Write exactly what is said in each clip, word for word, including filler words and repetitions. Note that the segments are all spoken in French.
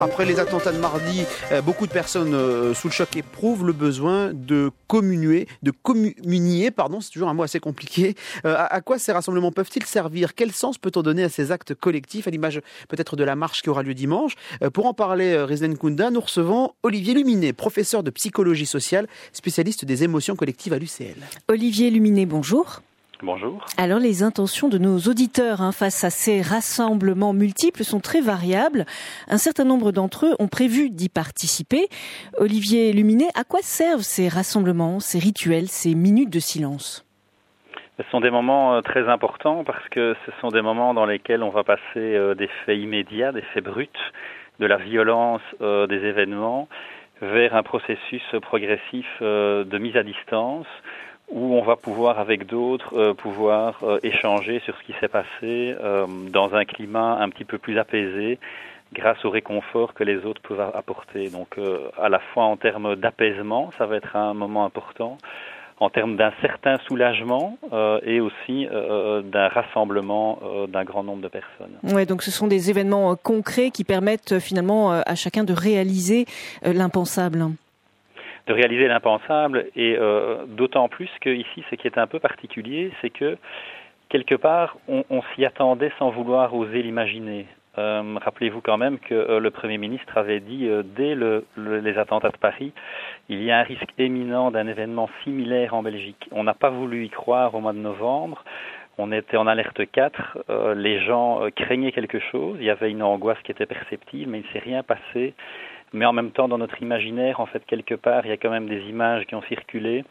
Après les attentats de mardi, beaucoup de personnes sous le choc éprouvent le besoin de communier, de communier, pardon, c'est toujours un mot assez compliqué. À quoi ces rassemblements peuvent-ils servir ? Quel sens peut-on donner à ces actes collectifs, à l'image peut-être de la marche qui aura lieu dimanche ? Pour en parler, Rizlen Kounda, nous recevons Olivier Luminet, professeur de psychologie sociale, spécialiste des émotions collectives à l'U C L. Olivier Luminet, bonjour. Bonjour. Alors les intentions de nos auditeurs hein, face à ces rassemblements multiples sont très variables. Un certain nombre d'entre eux ont prévu d'y participer. Olivier Luminet, à quoi servent ces rassemblements, ces rituels, ces minutes de silence ? Ce sont des moments très importants parce que ce sont des moments dans lesquels on va passer des faits immédiats, des faits bruts, de la violence euh, des événements vers un processus progressif euh, de mise à distance où on va pouvoir, avec d'autres, euh, pouvoir euh, échanger sur ce qui s'est passé euh, dans un climat un petit peu plus apaisé grâce au réconfort que les autres peuvent apporter. Donc, euh, à la fois en termes d'apaisement, ça va être un moment important, en termes d'un certain soulagement euh, et aussi euh, d'un rassemblement euh, d'un grand nombre de personnes. Ouais, donc ce sont des événements euh, concrets qui permettent euh, finalement euh, à chacun de réaliser euh, l'impensable. De réaliser l'impensable et euh, d'autant plus que ici, ce qui est un peu particulier, c'est que quelque part, on, on s'y attendait sans vouloir oser l'imaginer. Euh, rappelez-vous quand même que euh, le Premier ministre avait dit euh, dès le, le, les attentats de Paris, il y a un risque éminent d'un événement similaire en Belgique. On n'a pas voulu y croire au mois de novembre. On était en alerte quatre, euh, les gens euh, craignaient quelque chose, il y avait une angoisse qui était perceptible, mais il ne s'est rien passé. Mais en même temps, dans notre imaginaire, en fait, quelque part, il y a quand même des images qui ont circulé.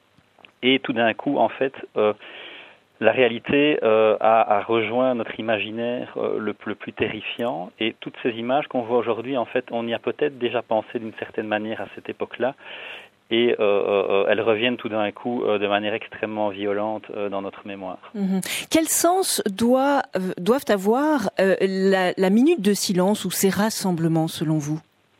Et tout d'un coup, en fait, euh, la réalité euh, a, a rejoint notre imaginaire euh, le, le plus terrifiant. Et toutes ces images qu'on voit aujourd'hui, en fait, on y a peut-être déjà pensé d'une certaine manière à cette époque-là. Et euh, euh, elles reviennent tout d'un coup euh, de manière extrêmement violente euh, dans notre mémoire. Mmh. Quel sens doit, euh, doivent avoir euh, la, la minute de silence ou ces rassemblements, selon vous ?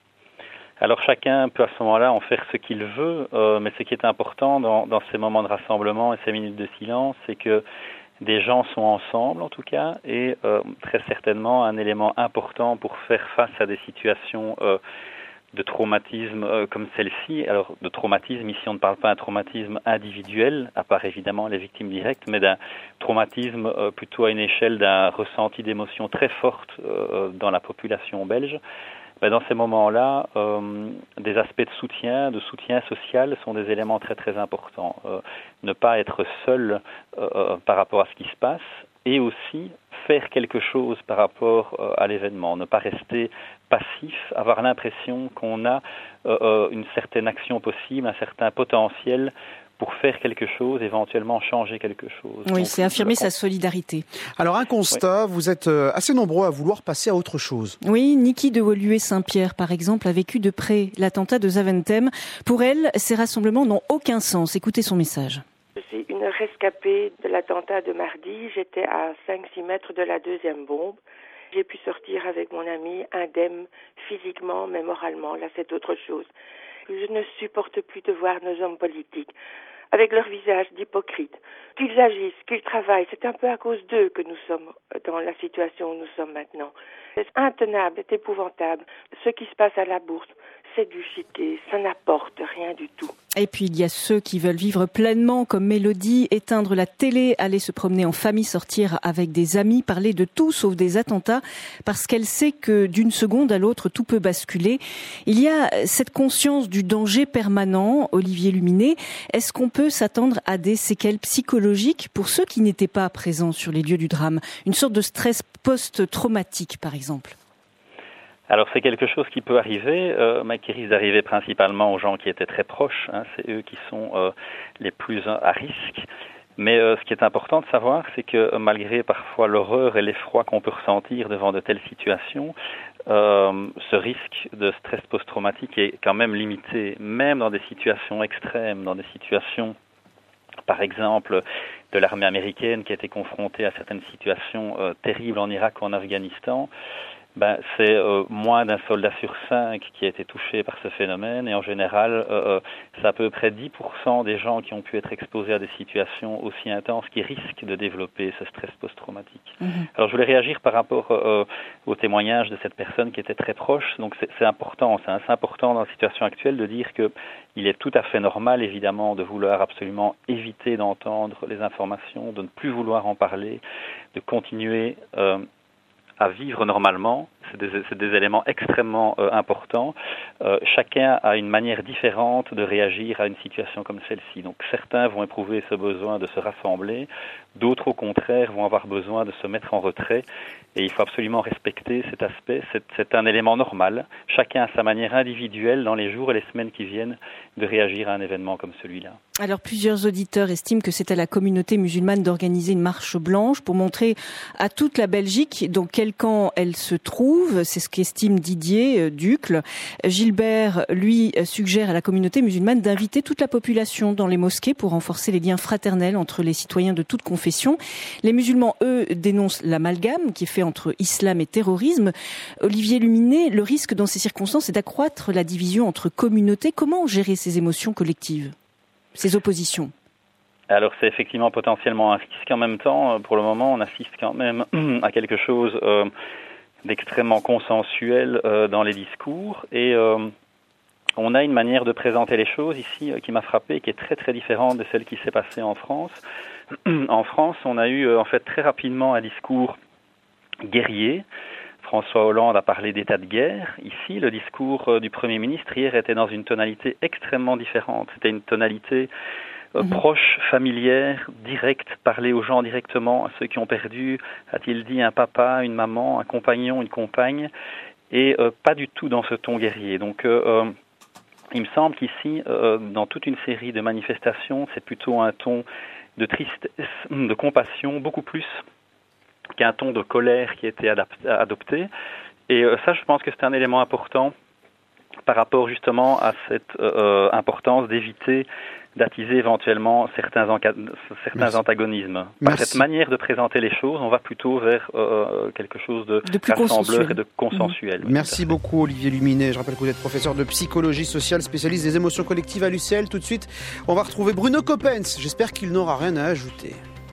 Alors chacun peut à ce moment-là en faire ce qu'il veut, euh, mais ce qui est important dans, dans ces moments de rassemblement et ces minutes de silence, c'est que des gens sont ensemble en tout cas, et euh, très certainement un élément important pour faire face à des situations euh, de traumatisme euh, comme celle-ci. Alors de traumatisme, ici on ne parle pas d'un traumatisme individuel, à part évidemment les victimes directes, mais d'un traumatisme euh, plutôt à une échelle d'un ressenti d'émotion très forte euh, dans la population belge. Ben dans ces moments-là, euh, des aspects de soutien, de soutien social sont des éléments très très importants. Euh, ne pas être seul euh, par rapport à ce qui se passe et aussi faire quelque chose par rapport euh, à l'événement. Ne pas rester passif, avoir l'impression qu'on a euh, une certaine action possible, un certain potentiel pour faire quelque chose, éventuellement changer quelque chose. Oui, Donc, c'est affirmer sa solidarité. Alors un constat, oui. Vous êtes assez nombreux à vouloir passer à autre chose. Oui, Niki de Woluwe-Saint-Pierre, par exemple, a vécu de près l'attentat de Zaventem. Pour elle, ces rassemblements n'ont aucun sens. Écoutez son message. Je suis une rescapée de l'attentat de mardi. J'étais à cinq six mètres de la deuxième bombe. J'ai pu sortir avec mon ami, indemne physiquement, mais moralement. Là, c'est autre chose. Je ne supporte plus de voir nos hommes politiques avec leur visage d'hypocrite. Qu'ils agissent, qu'ils travaillent, c'est un peu à cause d'eux que nous sommes dans la situation où nous sommes maintenant. C'est intenable, c'est épouvantable. Ce qui se passe à la bourse, c'est du chiquet, ça n'apporte rien du tout. Et puis il y a ceux qui veulent vivre pleinement comme Mélodie, éteindre la télé, aller se promener en famille, sortir avec des amis, parler de tout sauf des attentats, parce qu'elle sait que d'une seconde à l'autre, tout peut basculer. Il y a cette conscience du danger permanent, Olivier Luminet. Est-ce qu'on peut s'attendre à des séquelles psychologiques pour ceux qui n'étaient pas présents sur les lieux du drame ? Une sorte de stress post-traumatique, par exemple ? Alors c'est quelque chose qui peut arriver, euh, mais qui risque d'arriver principalement aux gens qui étaient très proches. Hein, c'est eux qui sont euh, les plus à risque. Mais euh, ce qui est important de savoir, c'est que euh, malgré parfois l'horreur et l'effroi qu'on peut ressentir devant de telles situations, euh, ce risque de stress post-traumatique est quand même limité, même dans des situations extrêmes, dans des situations, par exemple, de l'armée américaine qui a été confrontée à certaines situations euh, terribles en Irak ou en Afghanistan. Ben, c'est euh, moins d'un soldat sur cinq qui a été touché par ce phénomène et en général, euh, c'est à peu près dix pour cent des gens qui ont pu être exposés à des situations aussi intenses qui risquent de développer ce stress post-traumatique. Mmh. Alors je voulais réagir par rapport euh, au témoignage de cette personne qui était très proche. Donc c'est, c'est important, c'est, c'est important dans la situation actuelle de dire que il est tout à fait normal évidemment de vouloir absolument éviter d'entendre les informations, de ne plus vouloir en parler, de continuer euh, à vivre normalement. C'est des, c'est des éléments extrêmement euh, importants. Euh, chacun a une manière différente de réagir à une situation comme celle-ci. Donc certains vont éprouver ce besoin de se rassembler, d'autres au contraire vont avoir besoin de se mettre en retrait. Et il faut absolument respecter cet aspect. C'est, c'est un élément normal. Chacun a sa manière individuelle dans les jours et les semaines qui viennent de réagir à un événement comme celui-là. Alors plusieurs auditeurs estiment que c'est à la communauté musulmane d'organiser une marche blanche pour montrer à toute la Belgique dans quel camp elle se trouve. C'est ce qu'estime Didier Ducle. Gilbert, lui, suggère à la communauté musulmane d'inviter toute la population dans les mosquées pour renforcer les liens fraternels entre les citoyens de toute confession. Les musulmans, eux, dénoncent l'amalgame qui est fait entre islam et terrorisme. Olivier Luminet, le risque dans ces circonstances est d'accroître la division entre communautés. Comment gérer ces émotions collectives, ces oppositions? Alors c'est effectivement potentiellement un risque. En même temps, pour le moment, on assiste quand même à quelque chose euh, d'extrêmement consensuel euh, dans les discours. Et euh, on a une manière de présenter les choses ici euh, qui m'a frappé, qui est très très différente de celle qui s'est passée en France. En France, on a eu euh, en fait très rapidement un discours guerrier. François Hollande a parlé d'état de guerre. Ici, le discours euh, du Premier ministre hier était dans une tonalité extrêmement différente. C'était une tonalité euh, mmh. proche, familière, directe, parler aux gens directement, à ceux qui ont perdu, a-t-il dit, un papa, une maman, un compagnon, une compagne, et euh, pas du tout dans ce ton guerrier. Donc, euh, euh, il me semble qu'ici, euh, dans toute une série de manifestations, c'est plutôt un ton de tristesse, de compassion, beaucoup plus qu'un ton de colère qui a été adapté, adopté. Et euh, ça, je pense que c'est un élément important par rapport justement à cette euh, importance d'éviter d'attiser éventuellement certains, enca- certains antagonismes. Par Merci. Cette manière de présenter les choses, on va plutôt vers euh, quelque chose de, de rassembleur et de consensuel. Mmh. Merci beaucoup Olivier Luminet. Je rappelle que vous êtes professeur de psychologie sociale, spécialiste des émotions collectives à l'U C L. Tout de suite, on va retrouver Bruno Coppens. J'espère qu'il n'aura rien à ajouter.